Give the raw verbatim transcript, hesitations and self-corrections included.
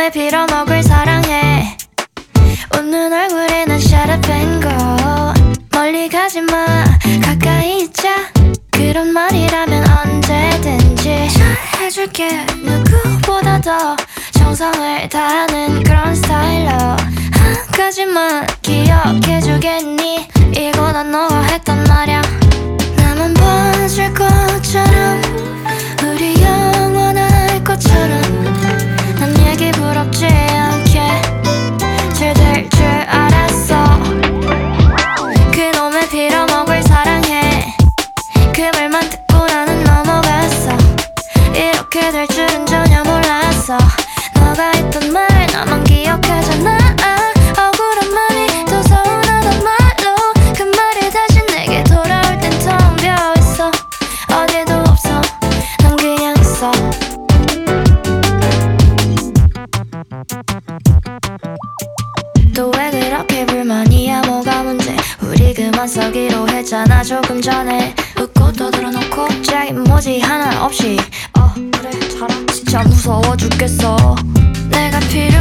그놈의 빌어먹을 사랑해. 웃는 얼굴에 난 shut up and go. 멀리 가지마 가까이 있자. 그런 말이라면 언제든지 잘해줄게. 누구보다 더 정성을 다하는 그런 스타일로. 한 가지만 기억해주겠니? 이거 난 너가 했단 말야. 나만 봐줄 것처럼 우리 영원할 것처럼 난 얘기 부럽지 않게 잘 될 줄 알았어. 그놈의 빌어먹을 사랑해. 그 말만 듣고 나는 넘어갔어. 이렇게 될 줄은 전혀 몰랐어. 너가 했던 말 나만 기억하잖아. 억울한 맘이 더 서운하단 말로. 그 말이 다시 내게 돌아올 땐 텅 비어있어. 어디도 없어 난 그냥 있어. 또 왜 그렇게 불만이야? 뭐가 문제? 우리 그만 싸기로 했잖아 조금 전에. 웃고 떠들어놓고 갑자기 뭐지 하나 없이. 어 그래 잘하. 진짜 무서워 죽겠어. 내가 필요